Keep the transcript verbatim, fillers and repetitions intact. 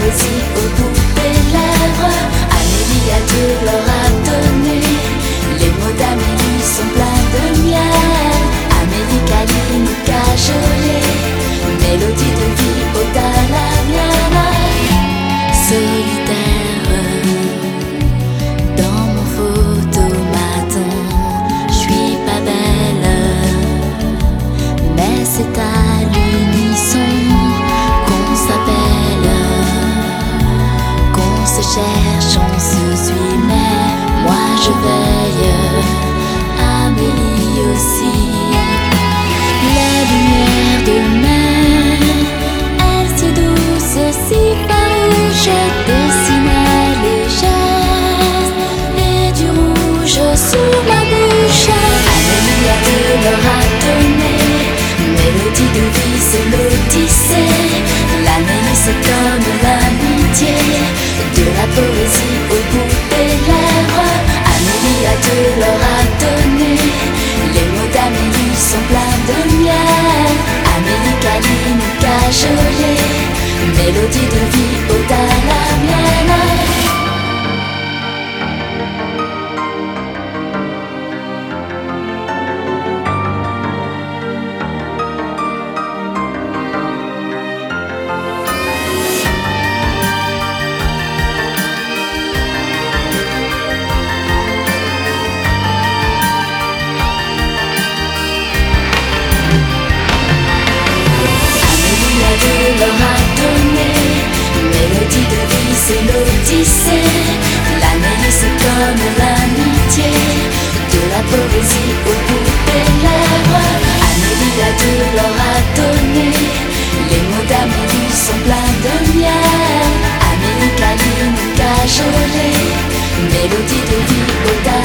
poésie au bout des lèvres. Amélie à Dieu leur a donné. Les mots d'Amélie sont pleins de miel. Amélie câline, cajolée, mélodie de vie au Dalamiana. Solitaire dans mon photomaton, j'suis pas belle, mais c'est à l'unisson qu'on s'appelle, qu'on se cherche, on se suit, mais moi je veille, Amélie aussi. La lumière de mer, elle si douce, si farouche, dessinait les gestes et du rouge sur ma bouche. Amélie à Dieu leur a donné. Mélodie de vie, c'est l'Odyssée. L'Amélie, c'est comme l'amitié, de la poésie au bout des lèvres. Amélie à Dieu leur a donné. Les mots d'Amélie sont pleins de miel. Amélie câline, cajolée, mélodie de vie au Dalamiana. Leur a donné. Mélodie de vie, c'est l'Odyssée. L'Amélie, c'est comme l'amitié, de la poésie au bout des lèvres. Amélie à Dieu leur a donné. Les mots d'Amélie sont pleins de miel. Amélie câline, cajolée, mélodie de vie au